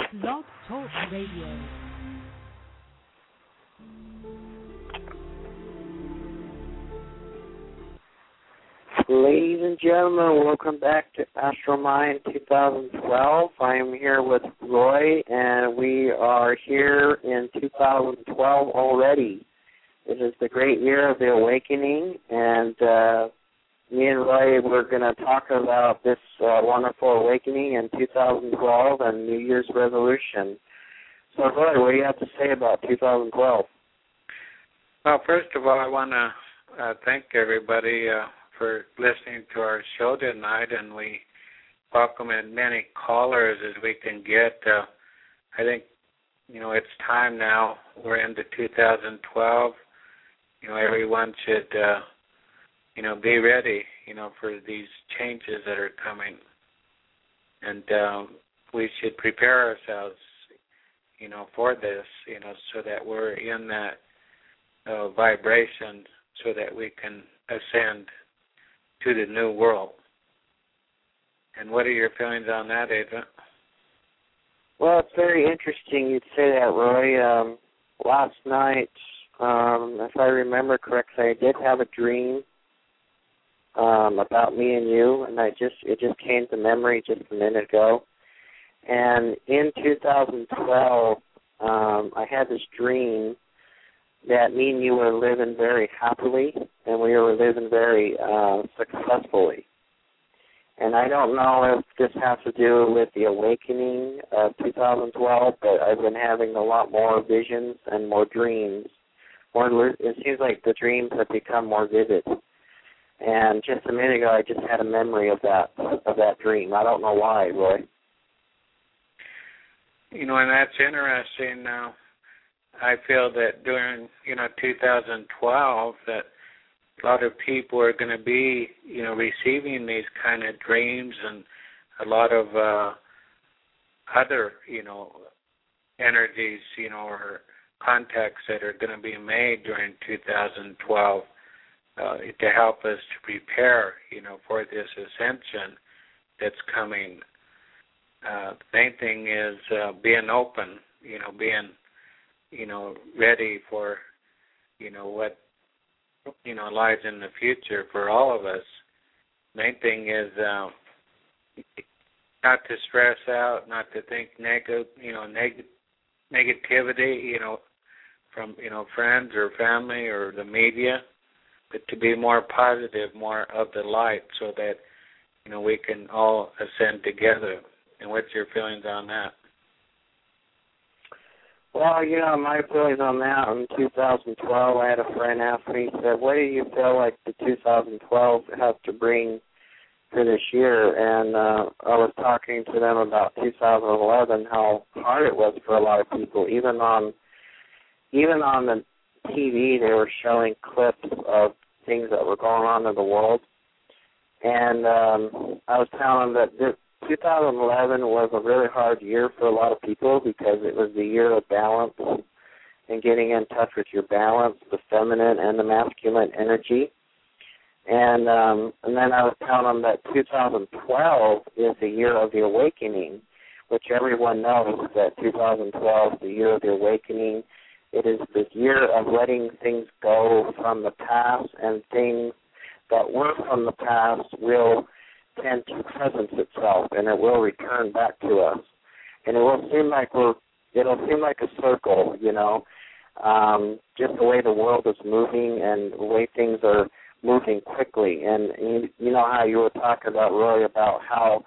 Blog Talk Radio. Ladies and gentlemen, welcome back to Astromind 2012. I am here with Roy, and we are here in 2012 already. It is the great year of the awakening, and me and Roy, we're going to talk about this wonderful awakening in 2012 and New Year's resolution. So, Roy, what do you have to say about 2012? Well, first of all, I want to thank everybody for listening to our show tonight, and we welcome as many callers as we can get. I think, it's time now. We're into 2012. Everyone should, be ready, for these changes that are coming. And we should prepare ourselves, for this, so that we're in that vibration so that we can ascend to the new world. And what are your feelings on that, Adrian? Well, it's very interesting you'd say that, Roy. Last night, if I remember correctly, I did have a dream about me and you, and it just came to memory just a minute ago. And in 2012, I had this dream that me and you were living very happily, and we were living very successfully. And I don't know if this has to do with the awakening of 2012, but I've been having a lot more visions and more dreams. It seems like the dreams have become more vivid. And just a minute ago, I just had a memory of that dream. I don't know why, Roy. And that's interesting. I feel that during, 2012, that a lot of people are going to be, receiving these kind of dreams, and a lot of other, energies, or contacts that are going to be made during 2012 to help us to prepare, for this ascension that's coming. The main thing is being open, being ready for, what, lies in the future for all of us. Main thing is not to stress out, not to think negativity, from, friends or family or the media, but to be more positive, more of the light, so that, we can all ascend together. And what's your feelings on that? Well, my feelings on that in 2012, I had a friend ask me, he said, what do you feel like the 2012 has to bring for this year? And I was talking to them about 2011, how hard it was for a lot of people. Even on the TV, they were showing clips of things that were going on in the world. And I was telling them that 2011 was a really hard year for a lot of people because it was the year of balance and getting in touch with your balance, the feminine and the masculine energy. And then I was telling them that 2012 is the year of the awakening, which everyone knows that 2012 is the year of the awakening. It is the year of letting things go from the past, and things that were from the past will tend to presence itself, and it will return back to us. And it will seem like it'll seem like a circle, just the way the world is moving and the way things are moving quickly. And you know how you were talking about, Roy, about how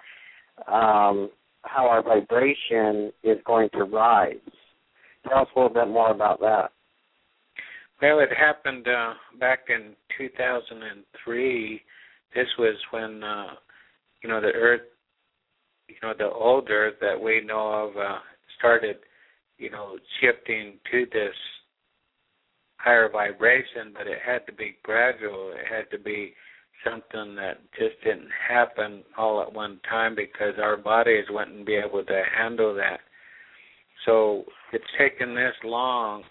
our vibration is going to rise. Tell us a little bit more about that. Well, it happened back in 2003. This was when, the Earth, the old Earth that we know of started, shifting to this higher vibration, but it had to be gradual. It had to be something that just didn't happen all at one time, because our bodies wouldn't be able to handle that. So it's taken this long,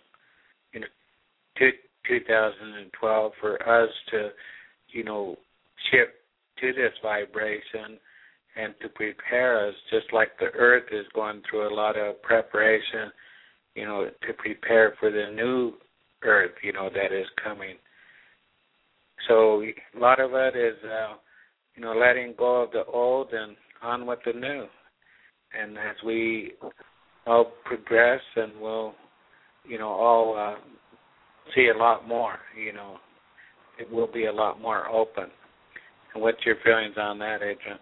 2012, for us to, shift to this vibration and to prepare us, just like the earth is going through a lot of preparation, to prepare for the new earth, that is coming. So a lot of it is, letting go of the old and on with the new. And as we all progress, and we'll, all see a lot more, it will be a lot more open. And what's your feelings on that, Adrian?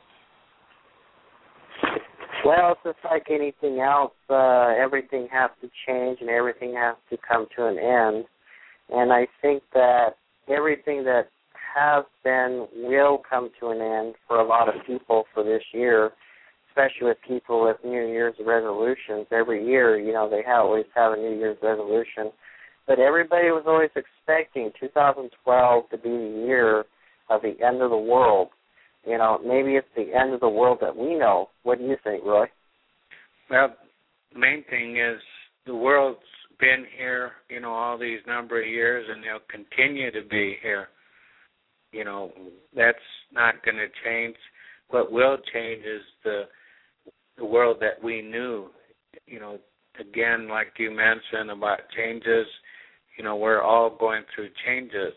Well, it's just like anything else. Everything has to change and everything has to come to an end. And I think that everything that has been will come to an end for a lot of people for this year, especially with people with New Year's resolutions. Every year, they always have a New Year's resolution. But everybody was always expecting 2012 to be the year of the end of the world. Maybe it's the end of the world that we know. What do you think, Roy? Well, the main thing is the world's been here, all these number of years, and they'll continue to be here. That's not going to change. What will change is the world that we knew. Again, like you mentioned about changes, we're all going through changes.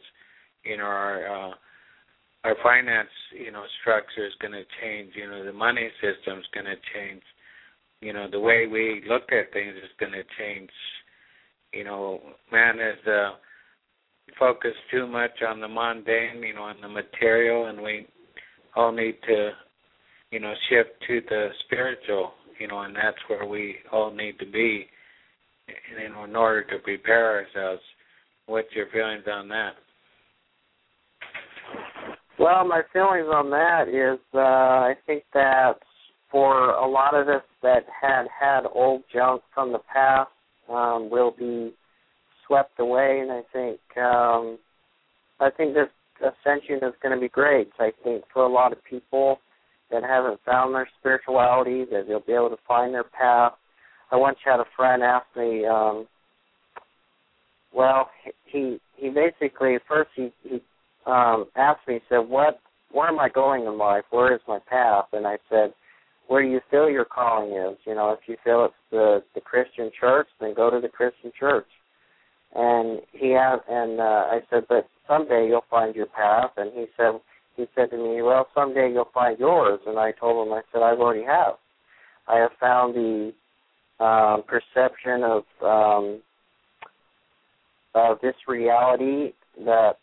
Our finance, structure is going to change. The money system is going to change. The way we look at things is going to change. Man is focused too much on the mundane, on the material, and we all need to, shift to the spiritual, and that's where we all need to be, in order to prepare ourselves. What's your feelings on that? Well, my feelings on that is I think that for a lot of us that had old junk from the past will be swept away, and I think this ascension is going to be great. I think for a lot of people that haven't found their spirituality, that they'll be able to find their path. I once had a friend ask me, he basically, first he asked me, he said, where am I going in life? Where is my path? And I said, where do you feel your calling is? If you feel it's the Christian church, then go to the Christian church. And I said, but someday you'll find your path. And he said to me, well, someday you'll find yours. And I told him, I said, I already have. I have found the perception of this reality that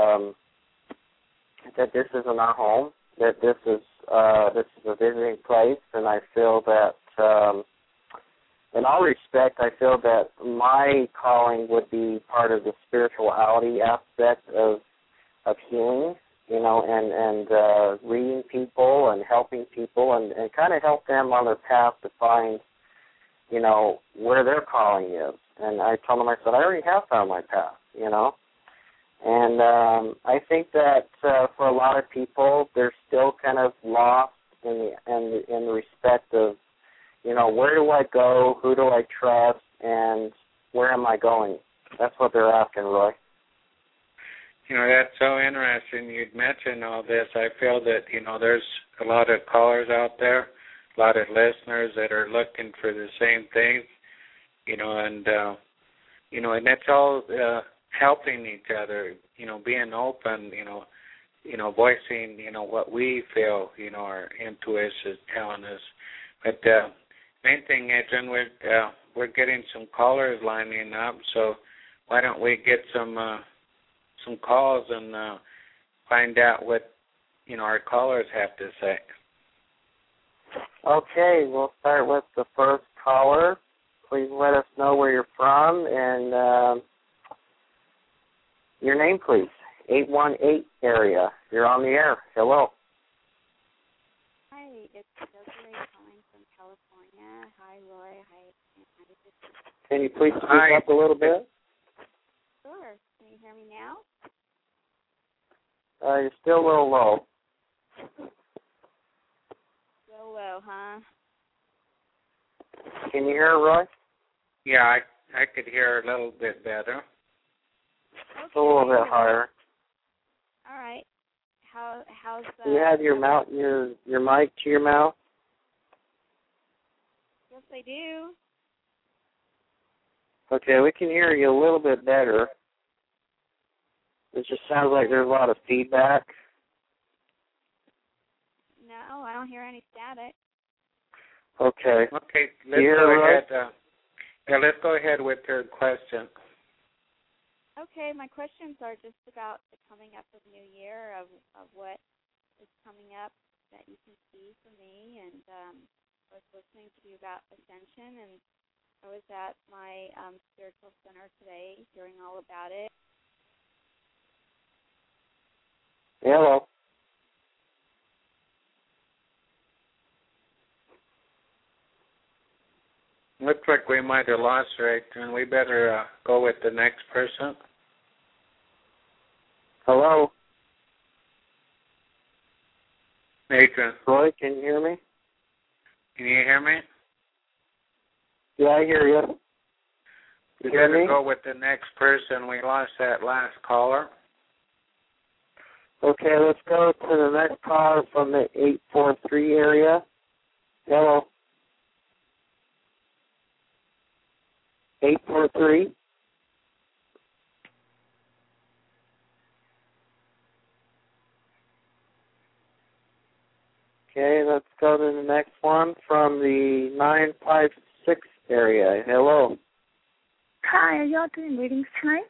this isn't our home, that this is a visiting place, and I feel that in all respect, I feel that my calling would be part of the spirituality aspect of healing, and reading people and helping people and kind of help them on their path to find, where their calling is. And I told them, I said, I already have found my path, And I think that for a lot of people, they're still kind of lost in the respect of, where do I go, who do I trust, and where am I going? That's what they're asking, Roy. That's so interesting. You'd mentioned all this. I feel that, there's a lot of callers out there, a lot of listeners that are looking for the same things, and it's all helping each other, being open, voicing, what we feel, our intuition is telling us. But main thing, Adrian, we're getting some callers lining up, so why don't we get some calls and find out what, our callers have to say. Okay, we'll start with the first caller. Please let us know where you're from and your name, please. 818 area. You're on the air. Hello. Hi, it's Desiree calling from California. Hi, Roy. Hi. Can you please speak up a little bit? Sure. Can you hear me now? You're still a little low. Still low, huh? Can you hear Roy? Yeah, I could hear a little bit better. Okay. A little bit higher. All right. how's Do you have your mouth, your mic to your mouth? Yes, I do. Okay, we can hear you a little bit better. It just sounds like there's a lot of feedback. No, I don't hear any static. Okay. Okay, let's go ahead with your question. Okay, my questions are just about the coming up of New Year, of what is coming up that you can see for me. And I was listening to you about Ascension, and I was at my spiritual center today hearing all about it. Hello. Looks like we might have lost her, and we better go with the next person. Hello. Adrian, Roy, can you hear me? can you hear me? Yeah, I hear you. We hear better me? go with the next person. We lost that last caller. Okay, let's go to the next caller from the 843 area. Hello. 843. Okay, let's go to the next one from the 956 area. Hello. Hi, are y'all doing readings tonight?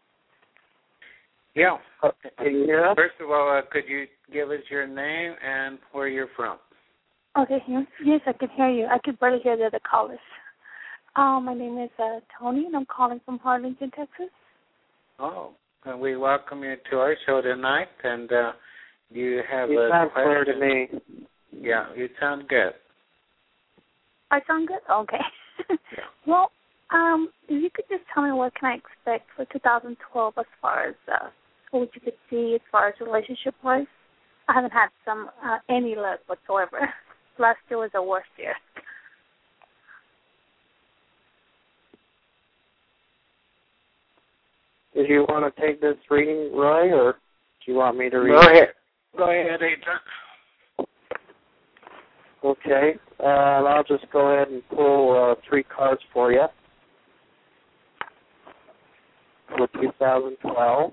Yeah. Can you hear us? First of all, could you give us your name and where you're from? Okay, yes, I can hear you. I could barely hear the other callers. My name is Tony, and I'm calling from Harlingen, Texas. Oh, and we welcome you to our show tonight. And you have You a sound question? clear to me. Yeah, you sound good. I sound good? Okay. Yeah. Well, if you could just tell me what can I expect for 2012 as far as what you could see as far as relationship-wise. I haven't had any luck whatsoever. Last year was the worst year. Did you want to take this reading, Roy, or do you want me to read Go it? ahead. Go ahead, Adrian. Okay, I'll just go ahead and pull 3 cards for you for 2012.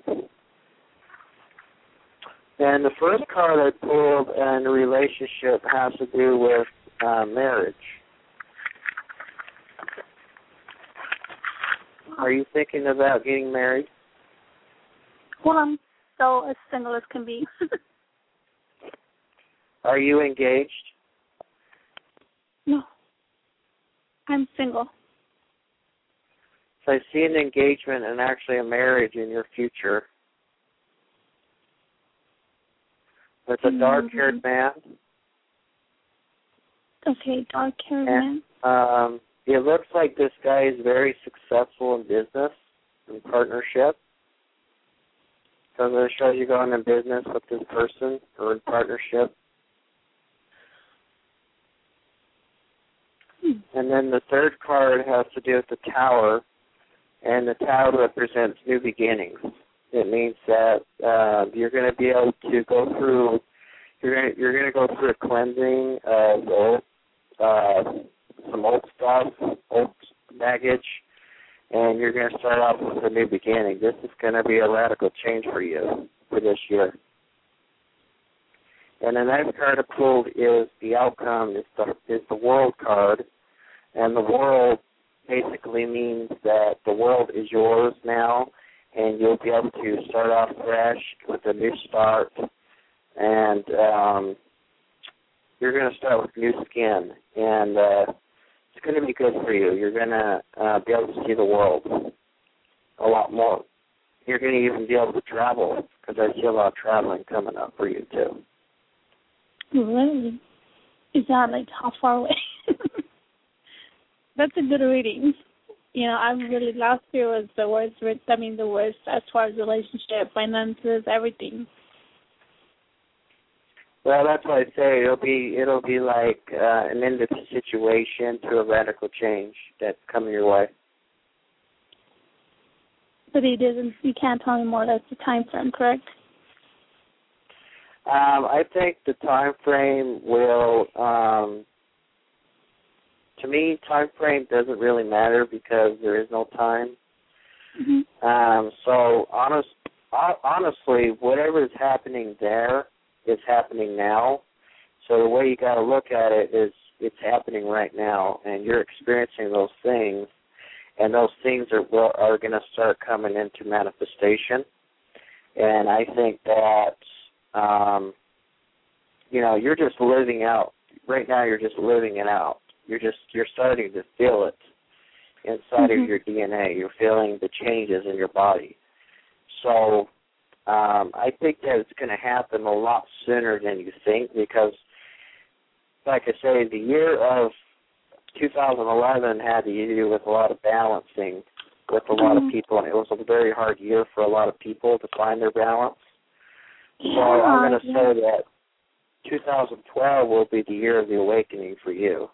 And the first card I pulled in the relationship has to do with marriage. Are you thinking about getting married? Well, I'm so as single as can be. Are you engaged? No. I'm single. So I see an engagement and actually a marriage in your future. It's a dark-haired man. Okay, dark-haired man. It looks like this guy is very successful in business, in partnership. So it shows you going in business with this person or in partnership. And then the third card has to do with the tower, and the tower represents new beginnings. It means that you're going to be able to go through. You're going to go through a cleansing of some old stuff, old baggage, and you're going to start off with a new beginning. This is going to be a radical change for you for this year. And the next card I pulled is the outcome. Is the world card, and the world basically means that the world is yours now, and you'll be able to start off fresh with a new start, and you're going to start with new skin, and it's going to be good for you. You're going to be able to see the world a lot more. You're going to even be able to travel, because I see a lot of traveling coming up for you, too. Really? Is that like how far away? That's a good reading. You know, last year was the worst, the worst as far as relationship, finances, everything. Well, that's what I say. It'll be like an end of the situation to a radical change that's coming your way. But you can't tell me more or less the time frame, correct? I think the time frame will, to me, time frame doesn't really matter because there is no time. Mm-hmm. So honestly, whatever is happening there is happening now. So the way you got to look at it is it's happening right now, and you're experiencing those things, and those things are going to start coming into manifestation. And I think that, you're just living out. Right now you're just living it out. You're starting to feel it inside of your DNA. You're feeling the changes in your body. So I think that it's going to happen a lot sooner than you think because, like I say, the year of 2011 had to do with a lot of balancing with a lot of people, and it was a very hard year for a lot of people to find their balance. So I'm going to say that 2012 will be the year of the awakening for you.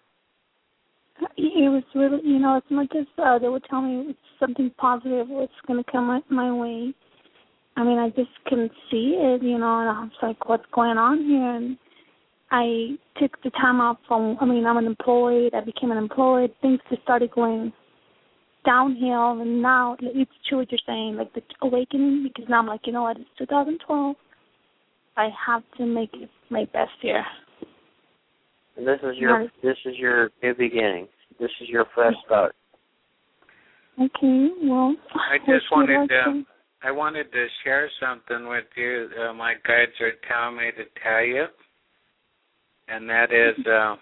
It was really, as much as they would tell me it's something positive was going to come my way, I mean, I just couldn't see it, and I was like, what's going on here? And I took the time off I'm unemployed. I became unemployed. Things just started going downhill, and now it's true what you're saying, like the awakening, because now I'm like, you know what, it's 2012. I have to make it my best year. And this is your new beginning. This is your fresh start. Okay, well, I just wanted to share something with you. My guides are telling me to tell you, and that is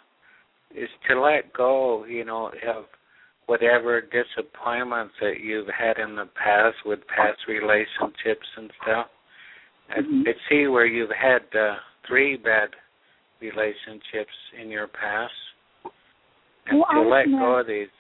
to let go, of whatever disappointments that you've had in the past with past relationships and stuff. I see where you've had 3 bad relationships in your past, and to let go of these,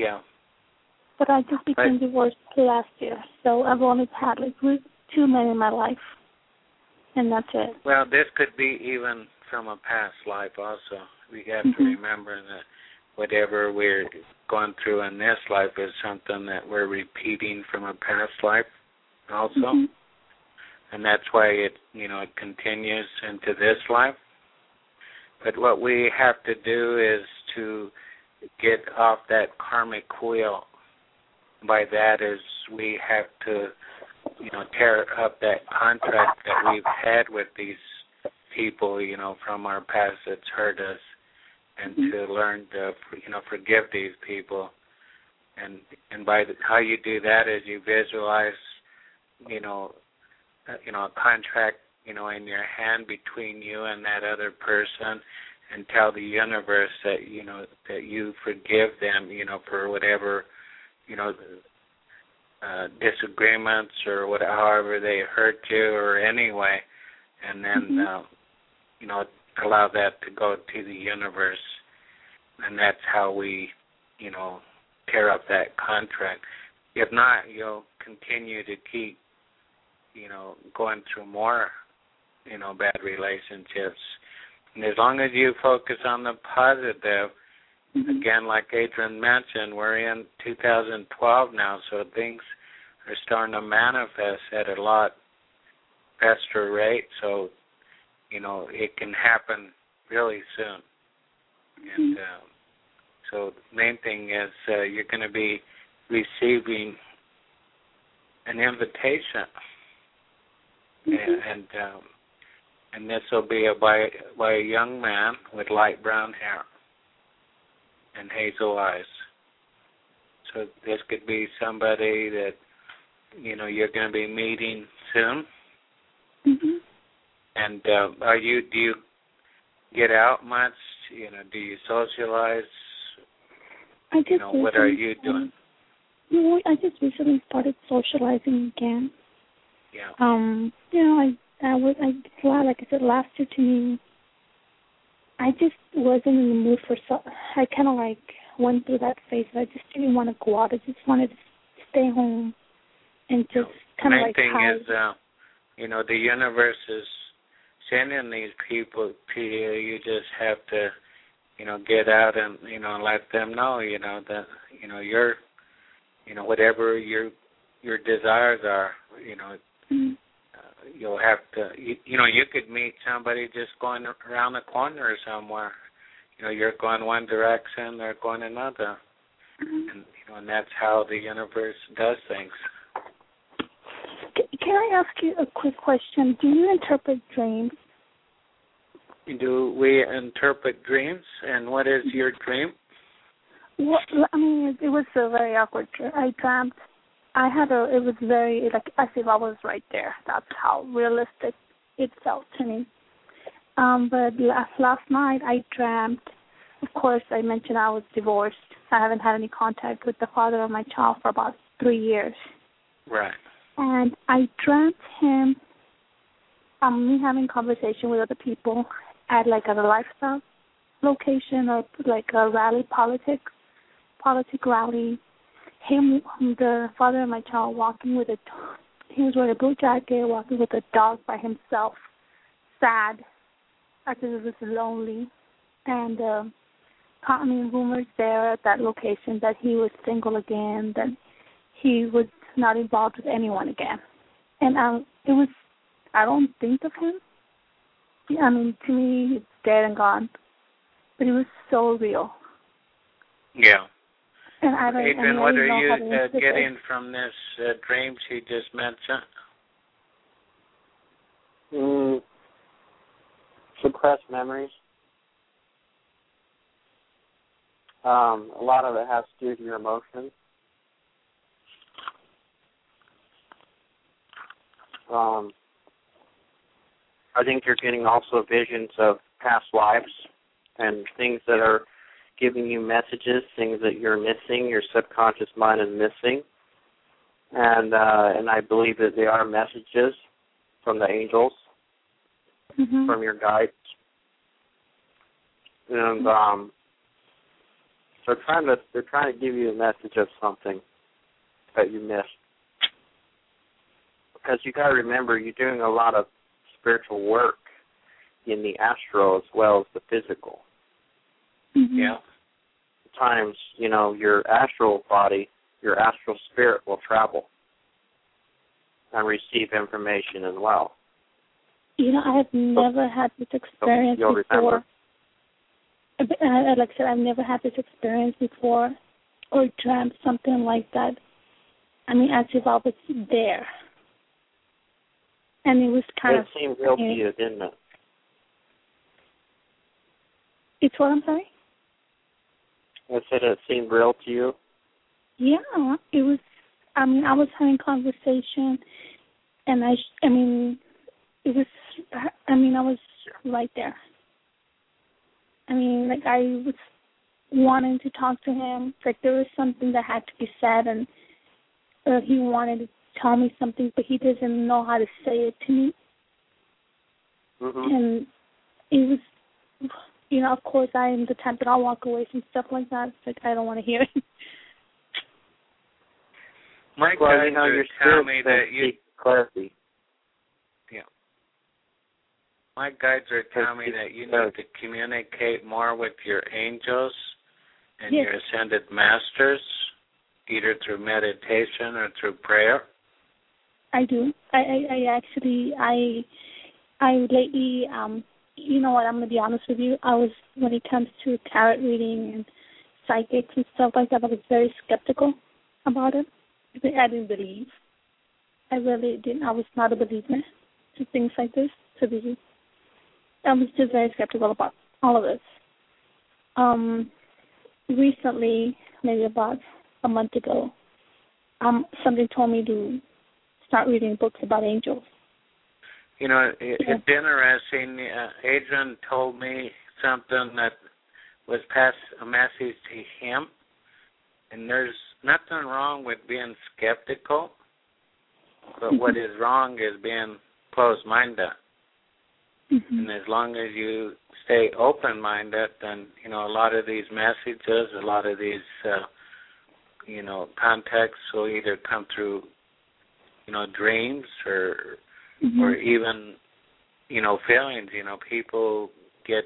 But I just became divorced last year, so I've only had 2 men in my life, and that's it. Well, this could be even from a past life also. We have to remember that whatever we're going through in this life is something that we're repeating from a past life also. And that's why it continues into this life. But what we have to do is to get off that karmic wheel. By that is we have to, tear up that contract that we've had with these people, from our past that's hurt us, and to learn to, forgive these people. And by how you do that is you visualize, a contract, in your hand between you and that other person, and tell the universe that, that you forgive them, for whatever, disagreements or however they hurt you or anyway, and then, allow that to go to the universe. And that's how we, tear up that contract. If not, you'll continue to keep, going through more, bad relationships. And as long as you focus on the positive, again, like Adrian mentioned, we're in 2012 now, so things are starting to manifest at a lot faster rate. So, it can happen really soon. And so the main thing is you're going to be receiving an invitation. And this will be by a young man with light brown hair and hazel eyes. So this could be somebody that, you're going to be meeting soon. And do you get out much? Do you socialize? What are you doing? I just recently started socializing again. Yeah. Like I said, last year to me, I just wasn't in the mood for I kind of went through that phase. I just didn't want to go out. I just wanted to stay home and just kind of hide. The main thing is, the universe is sending these people to you. You just have to, get out and, let them know, that, you're, whatever your desires are, you'll have to, you could meet somebody just going around the corner somewhere. You're going one direction, they're going another. And, and that's how the universe does things. Can I ask you a quick question? Do you interpret dreams? Do we interpret dreams? And what is your dream? Well, I mean, it was a very awkward dream. I dreamt. It was very, as if I was right there. That's how realistic it felt to me. But last night I dreamt, of course, I mentioned I was divorced. I haven't had any contact with the father of my child for about 3 years. Right. And I dreamt him, me having conversation with other people at a lifestyle location or a rally politic rally. Him, the father of my child, walking with he was wearing a blue jacket, walking with a dog by himself, sad, as if he was lonely. And rumors there at that location that he was single again, that he was not involved with anyone again. And I don't think of him. I mean, to me, he's dead and gone. But it was so real. Yeah. And Adrian, what are you getting from this dreams you just mentioned? Suppressed memories. A lot of it has to do with your emotions. I think you're getting also visions of past lives and things that are giving you messages, things that you're missing, your subconscious mind is missing. And I believe that they are messages from the angels, from your guides. And they're trying to give you a message of something that you missed. Because you got to remember, you're doing a lot of spiritual work in the astral as well as the physical. Yeah. Times, your astral body, your astral spirit will travel and receive information as well. I have never had this experience before. Like I said, I've never had this experience before or dreamt something like that. I mean, as if I was there. And it was kind of... It seemed real to you, didn't it? It's what, I'm sorry? I said it seemed real to you? Yeah, it was... I was having conversation, and I was right there. I was wanting to talk to him. There was something that had to be said, and he wanted to tell me something, but he doesn't know how to say it to me. And it was, of course, I am the type that I'll walk away from stuff like that. It's I don't want to hear it. My guides are telling me that you... Clarity. Yeah. My guides are telling me that you need to communicate more with your angels and your ascended masters, either through meditation or through prayer. I do. I actually lately, you know what, I'm going to be honest with you. When it comes to tarot reading and psychics and stuff like that, I was very skeptical about it. I didn't believe. I really didn't. I was not a believer to things like this. I was just very skeptical about all of this. Recently, maybe about a month ago, somebody told me to start reading books about angels. It's interesting. Adrian told me something that was passed a message to him, and there's nothing wrong with being skeptical, but what is wrong is being closed-minded. And as long as you stay open-minded, then, a lot of these messages, a lot of these, contacts will either come through, dreams or even, feelings. People get,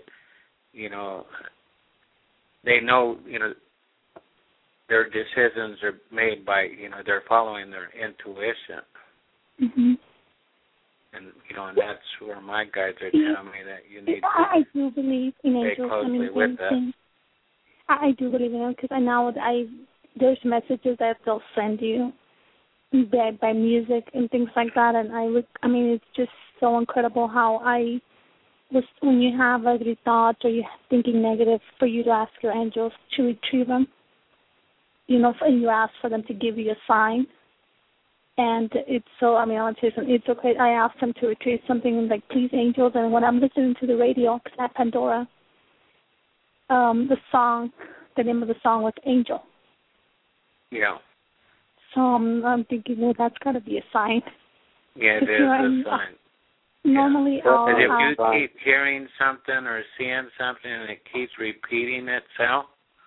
they know, their decisions are made by, they're following their intuition. And and that's where my guides are telling me that you need to I do believe in stay angels. closely with that. I do believe in them because I know there's messages that they'll send you by music and things like that, and it's just so incredible how when you have ugly thoughts or you're thinking negative, for you to ask your angels to retrieve them, and you ask for them to give you a sign. And it's so, I want to say something, it's okay. I asked them to retrieve something like, please, angels, and when I'm listening to the radio at Pandora, the name of the song was Angel. Yeah. So I'm thinking, well, that's got to be a sign. Yeah, it is a sign. Normally, But if you keep hearing something or seeing something and it keeps repeating itself,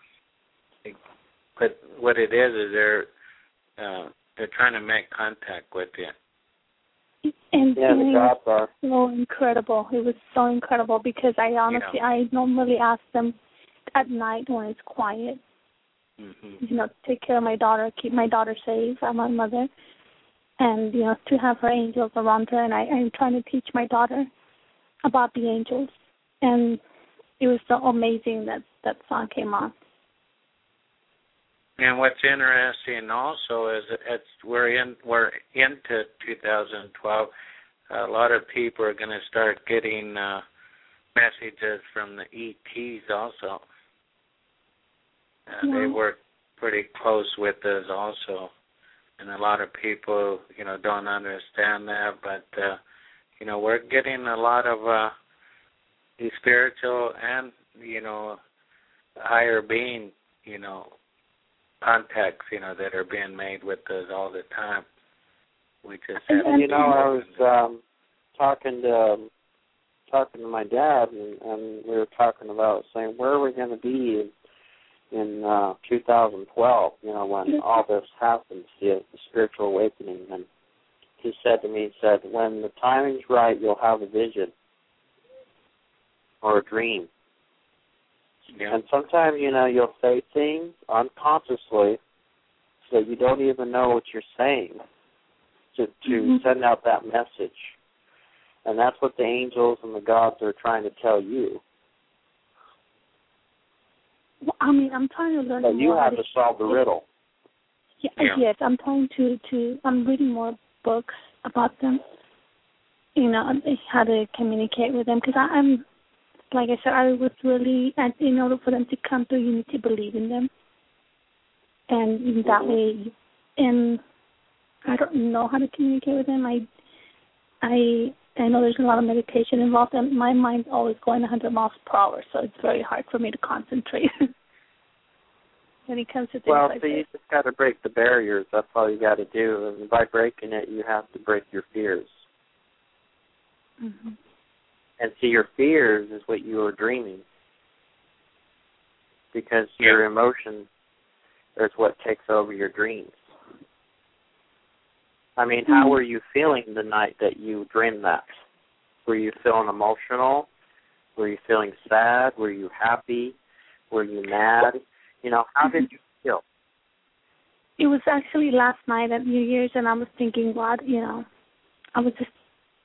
but what it is they're trying to make contact with you. And the gods are so incredible. It was so incredible because I honestly, I normally ask them at night when it's quiet. Mm-hmm. Take care of my daughter, keep my daughter safe. I'm a mother. And, to have her angels around her. And I'm trying to teach my daughter about the angels. And it was so amazing that song came on. And what's interesting also is we're into 2012. A lot of people are going to start getting messages from the ETs also. They work pretty close with us also. And a lot of people, don't understand that, but, we're getting a lot of the spiritual and, higher being, contacts, that are being made with us all the time. We just have I was talking to my dad, and we were talking about saying, where are we going to be in 2012, when all this happens, the spiritual awakening. And he said to me, when the timing's right, you'll have a vision or a dream. Yeah. And sometimes, you'll say things unconsciously so you don't even know what you're saying to send out that message. And that's what the angels and the gods are trying to tell you. Well, I'm trying to learn more. But you have to solve the riddle. Yes, I'm trying to I'm reading more books about them, how to communicate with them. Because I'm, like I said, I was really, in order for them to come through, you need to believe in them. And in that way, and I don't know how to communicate with them. I know there's a lot of meditation involved, and my mind's always going 100 miles per hour, so it's very hard for me to concentrate when it comes to things like this. You just got to break the barriers. That's all you got to do. And by breaking it, you have to break your fears. Mm-hmm. And see, your fears is what you are dreaming, because your emotion is what takes over your dreams. How were you feeling the night that you dreamed that? Were you feeling emotional? Were you feeling sad? Were you happy? Were you mad? How did you feel? It was actually last night at New Year's, and I was thinking, I was just...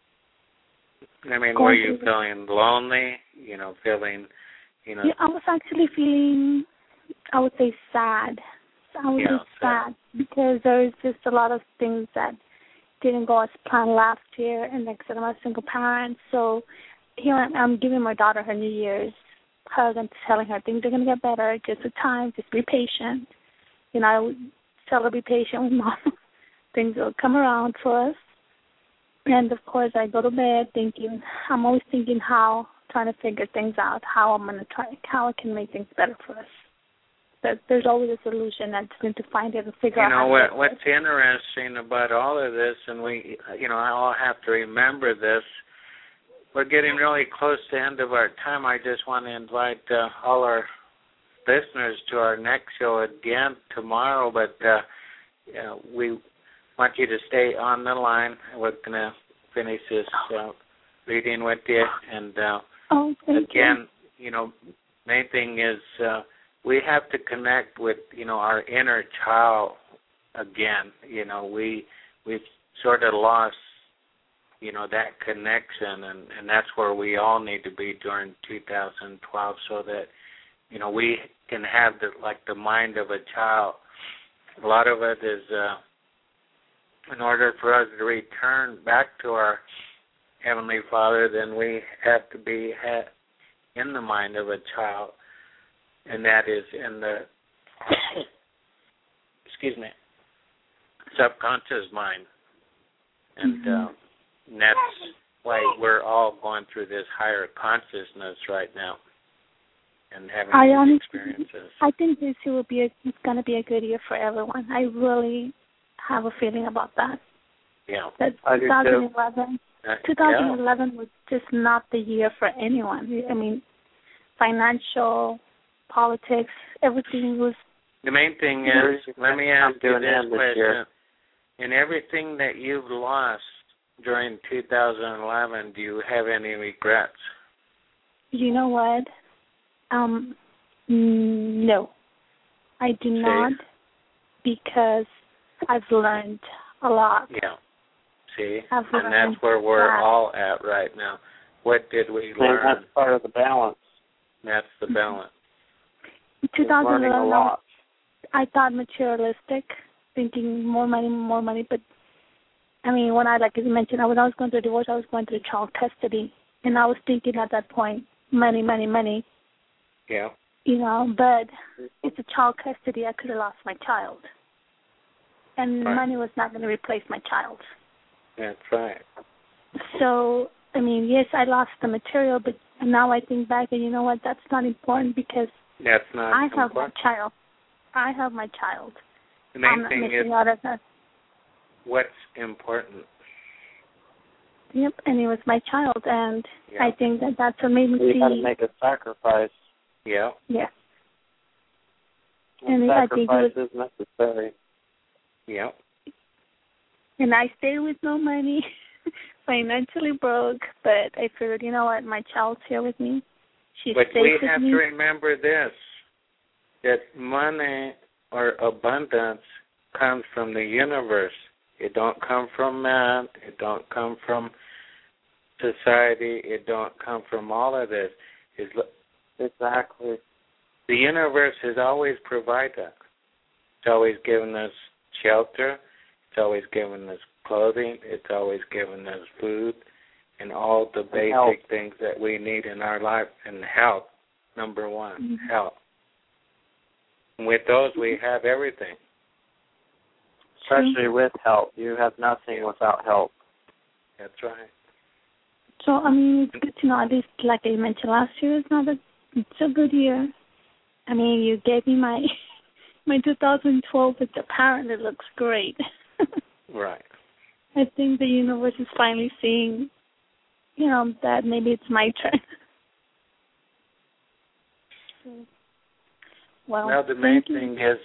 were you feeling lonely? Feeling, Yeah, I was actually feeling, I would say, sad. I was just sad because there's just a lot of things that didn't go as planned last year, and like I said, I'm a single parent, so here I'm giving my daughter her New Year's hug and telling her things are going to get better, just a time, just be patient. I would tell her, be patient with Mom. Things will come around for us. And, of course, I go to bed I'm always thinking trying to figure things out, how I can make things better for us. But there's always a solution. I just need to find it and figure out. What's interesting about all of this, and we, I all have to remember this. We're getting really close to the end of our time. I just want to invite all our listeners to our next show again tomorrow. But we want you to stay on the line. We're going to finish this reading with you. And again, main thing is we have to connect with, our inner child again. We've sort of lost that connection, and that's where we all need to be during 2012, so that we can have the mind of a child. A lot of it is in order for us to return back to our Heavenly Father, then we have to be in the mind of a child, and that is in the subconscious mind. And that's why we're all going through this higher consciousness right now and having these experiences. I think this year it's going to be a good year for everyone. I really have a feeling about that. Yeah. That 2011 was just not the year for anyone. I mean, financial, politics, everything was. The main thing is, let me ask you this question. In everything that you've lost during 2011, do you have any regrets? You know what? No. I do not, because I've learned a lot. Yeah. See? And that's where we're all at right now. What did we learn? And that's part of the balance. That's the balance. 2011, I thought materialistic, thinking more money, but I mean, when as you mentioned, when I was going through a divorce, I was going through child custody, and I was thinking at that point, money. Yeah. But it's a child custody. I could have lost my child, and money was not going to replace my child. That's right. So, I mean, yes, I lost the material, but now I think back, and you know what? That's not important, because that's not I have important. my child. I have my child. The main I'm not thing missing is out of that. What's important. Yep, and it was my child, and I think that's what made me see. You got to make a sacrifice. Yeah. Yeah. And I think sacrifice is necessary. Yeah. And I stayed with no money, financially broke, but I figured, you know what, my child's here with me. She's safe with me. But we have to remember this, that money or abundance comes from the universe. It don't come from man. It don't come from society. It don't come from all of this. Exactly. The universe has always provided. It's always given us shelter. It's always given us clothing. It's always given us food and all the basic things that we need in our life. And health, number one, health. And with those, we have everything. Especially with help. You have nothing without help. That's right. So, I mean, it's good to know, at least like I mentioned last year, it's a good year. I mean, you gave me my 2012, which apparently looks great. Right. I think the universe is finally seeing, that maybe it's my turn. Well, the main thing is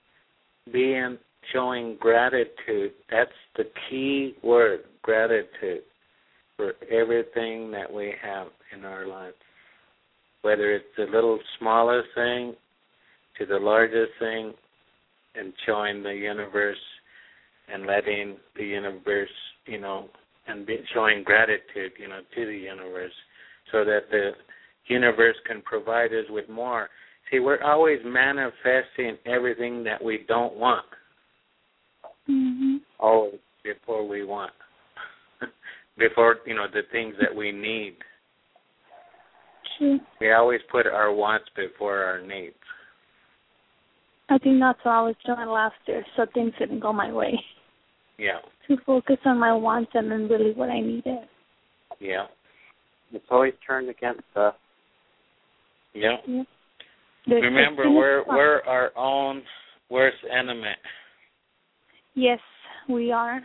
showing gratitude. That's the key word, gratitude, for everything that we have in our lives. Whether it's the little smallest thing to the largest thing, and showing the universe and letting the universe, and showing gratitude, to the universe, so that the universe can provide us with more. See, we're always manifesting everything that we don't want. Mm-hmm. Always before we want. Before, the things that we need. Sure. We always put our wants before our needs. I think that's what I was doing last year, so things didn't go my way. Yeah. To focus on my wants and then really what I needed. Yeah. It's always turned against us. Yeah. Yeah. Remember, we're our own worst enemy. Yes, we are.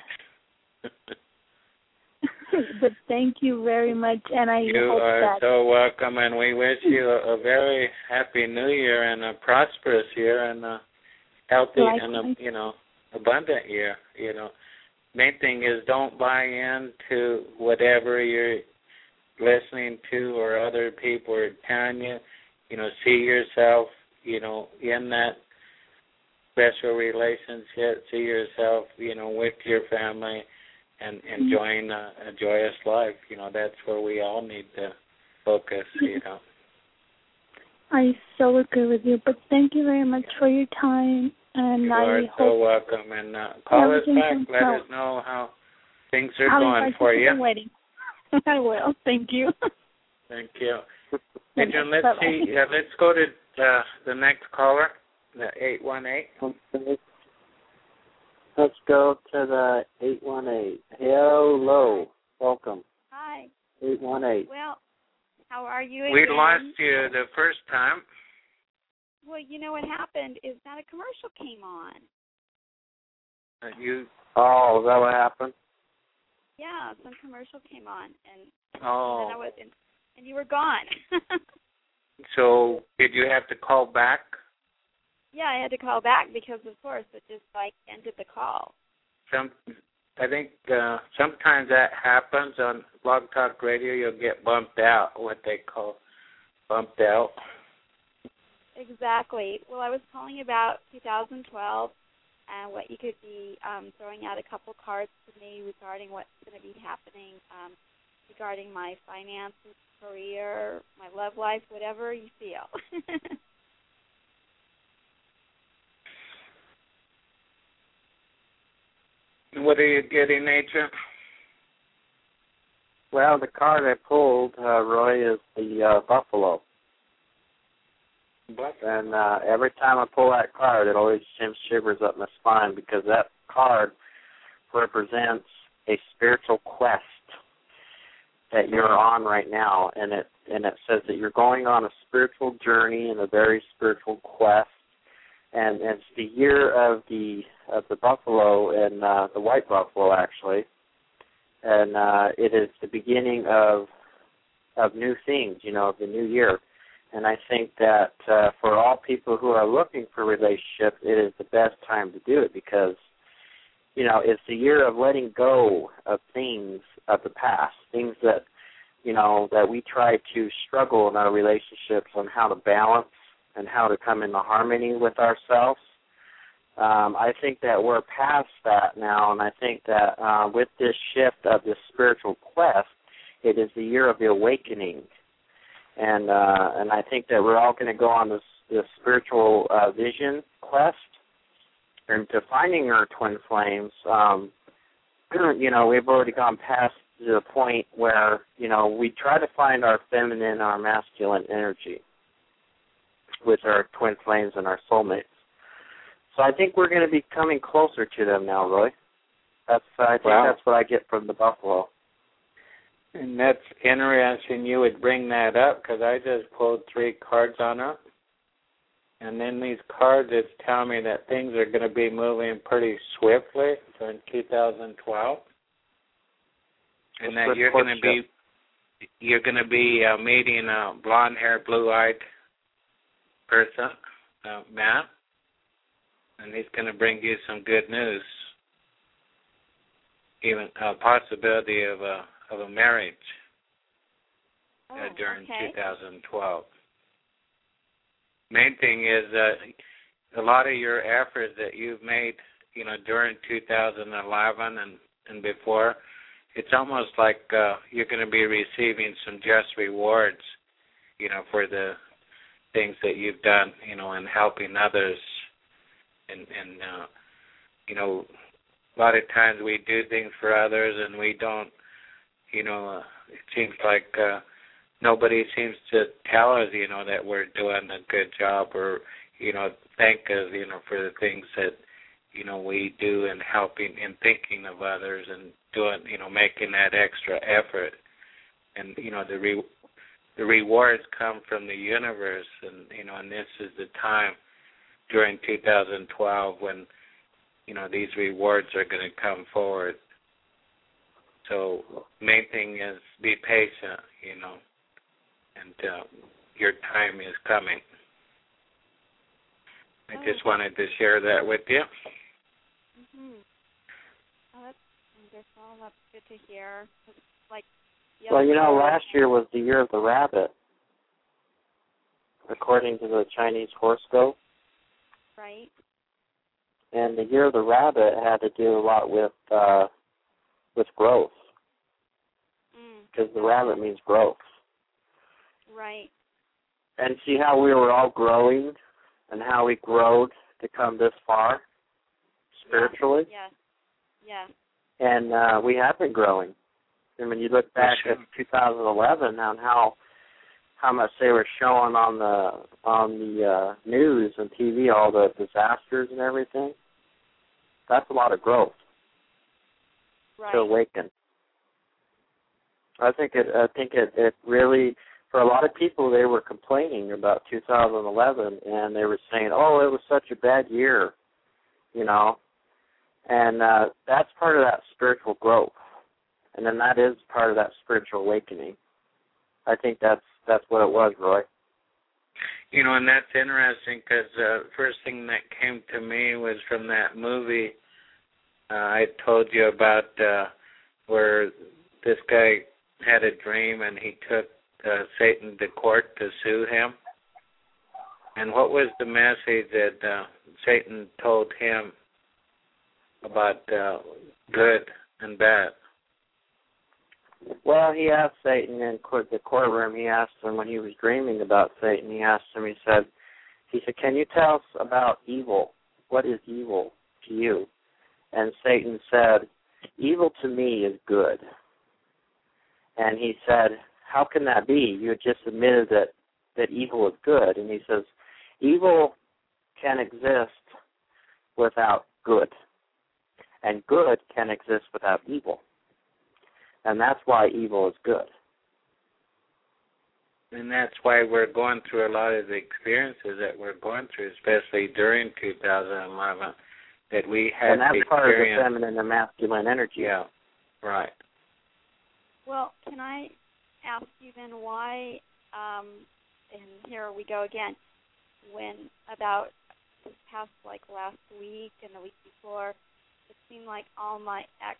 But thank you very much, and I you hope are so welcome, and we wish you a very happy New Year and a prosperous year and a healthy and a abundant year. Main thing is don't buy into whatever you're listening to or other people are telling you. See yourself, in that special relationship. See yourself, with your family. and enjoying a joyous life. That's where we all need to focus. I so agree with you. But thank you very much for your time, and you I are hope so welcome. And call us back. Let us know how things are going for you. I will. Thank you. Thank you. Adrian, let's see. Let's go to the next caller, the 818. Let's go to the 818. Hello. Welcome. Hi. 818. Well, how are you again? We lost you the first time. Well, what happened is that a commercial came on. Oh, is that what happened? Yeah, some commercial came on, and Oh. then I was in, and you were gone. So did you have to call back? Yeah, I had to call back because, of course, it just ended the call. I think sometimes that happens on Blog Talk Radio. You'll get bumped out, what they call bumped out. Exactly. Well, I was calling about 2012 and what you could be throwing out a couple cards to me regarding what's going to be happening regarding my finances, career, my love life, whatever you feel. What are you getting, Adrian? Well, the card I pulled, Roy, is the Buffalo. And every time I pull that card, it always sends shivers up my spine because that card represents a spiritual quest that you're on right now, and it says that you're going on a spiritual journey and a very spiritual quest, and it's the year of the buffalo and the white buffalo actually, and it is the beginning of new things, of the new year. And I think that for all people who are looking for relationships, it is the best time to do it because, it's the year of letting go of things of the past, things that, that we try to struggle in our relationships on how to balance and how to come into harmony with ourselves. I think that we're past that now, and I think that with this shift of this spiritual quest, it is the year of the awakening. And I think that we're all going to go on this spiritual vision quest and to finding our twin flames. We've already gone past the point where, we try to find our feminine, our masculine energy with our twin flames and our soulmates. So I think we're going to be coming closer to them now, Roy. I think that's what I get from the buffalo. And that's interesting you would bring that up because I just pulled 3 cards on it. And then these cards, it's telling me that things are going to be moving pretty swiftly in 2012. And that you're going to be meeting a blonde-haired, blue-eyed person, man. And he's going to bring you some good news, even a possibility of a marriage during 2012. Main thing is a lot of your efforts that you've made, during 2011 and before, it's almost like you're going to be receiving some just rewards, for the things that you've done, in helping others. And a lot of times we do things for others and we don't, it seems like nobody seems to tell us, that we're doing a good job or, thank us, for the things that, we do in helping and thinking of others and doing, making that extra effort. And, the rewards come from the universe and, and this is the time during 2012 when, these rewards are going to come forward. So main thing is be patient, and your time is coming. I just wanted to share that with you. Mm-hmm. Oh, that's wonderful. That's good to hear. Last year was the year of the rabbit, according to the Chinese horoscope. Right. And the year of the rabbit had to do a lot with with growth. Mm. Because the rabbit means growth. Right. And see how we were all growing and how we growed to come this far spiritually? Yes. Yes. And we have been growing. And when you look back at 2011 on how much they were showing on the news and TV, all the disasters and everything, that's a lot of growth to awaken. I think it really, for a lot of people, they were complaining about 2011, and they were saying, "Oh, it was such a bad year," you know. And that's part of that spiritual growth, and then that is part of that spiritual awakening. I think that's what it was, Roy. You know, and that's interesting because the first thing that came to me was from that movie I told you about, where this guy had a dream and he took Satan to court to sue him. And what was the message that Satan told him about good and bad? Well, he asked Satan in the courtroom, he asked him when he was dreaming about Satan, he said, "Can you tell us about evil? What is evil to you?" And Satan said, "Evil to me is good." And he said, "How can that be? You had just admitted that evil is good." And he says, "Evil can exist without good, and good can exist without evil. And that's why evil is good." And that's why we're going through a lot of the experiences that we're going through, especially during 2011, that we had and that's experienced. Part of the feminine and masculine energy. Yeah, right. Well, can I ask you then why, and here we go again, when about this past, last week and the week before, it seemed like all my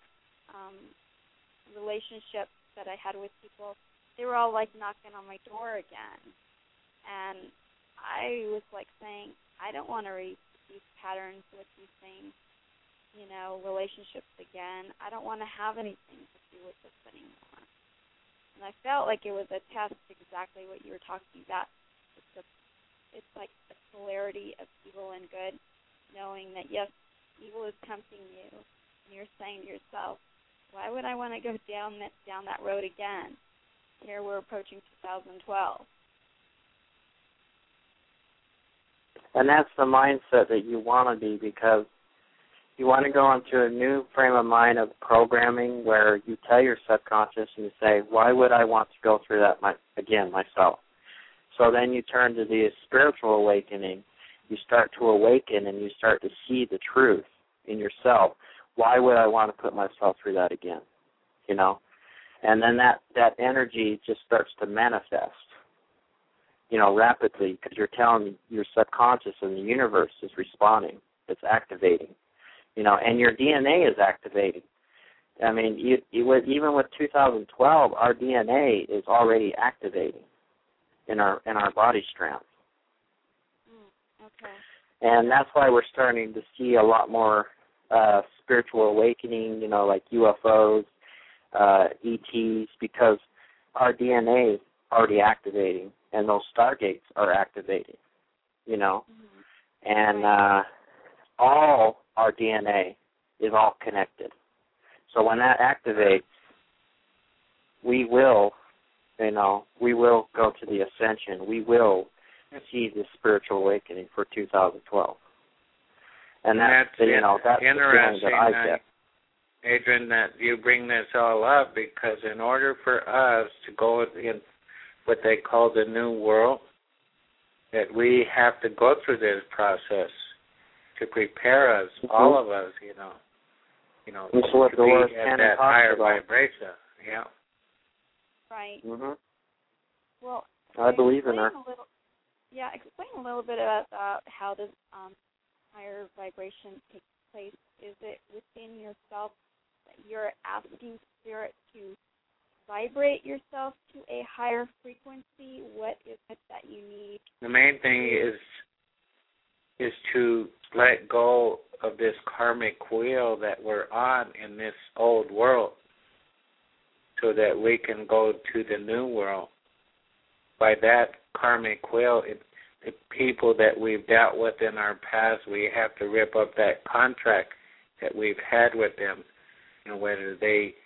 relationships that I had with people, they were all knocking on my door again. And I was saying, I don't want to repeat these patterns with these things, relationships again. I don't want to have anything to do with this anymore. And I felt like it was a test, exactly what you were talking about. It's like the polarity of evil and good, knowing that, yes, evil is tempting you, and you're saying to yourself, why would I want to go down that road again? Here we're approaching 2012. And that's the mindset that you want to be, because you want to go into a new frame of mind of programming where you tell your subconscious and you say, why would I want to go through that again myself? So then you turn to the spiritual awakening. You start to awaken and you start to see the truth in yourself. Why would I want to put myself through that again? And then that energy just starts to manifest, rapidly, because you're telling your subconscious and the universe is responding. It's activating, and your DNA is activating. I mean, even with 2012, our DNA is already activating in our body strands. Okay. And that's why we're starting to see a lot more spiritual awakening, like UFOs, ETs, because our DNA is already activating, and those stargates are activating, and all our DNA is all connected. So when that activates, we will go to the ascension. We will see the spiritual awakening for 2012. And that's the feeling that I get. Adrian, that you bring this all up, because in order for us to go in what they call the new world, that we have to go through this process to prepare us, all of us, That's what to the be Lord at that higher vibration. Yeah. Right. Mm-hmm. Well, I believe in her. Explain a little bit about how this higher vibration takes place. Is it within yourself that you're asking Spirit to vibrate yourself to a higher frequency? What is it that you need? The main thing is to let go of this karmic wheel that we're on in this old world, so that we can go to the new world. By that karmic will, the people that we've dealt with in our past, we have to rip up that contract that we've had with them, whether they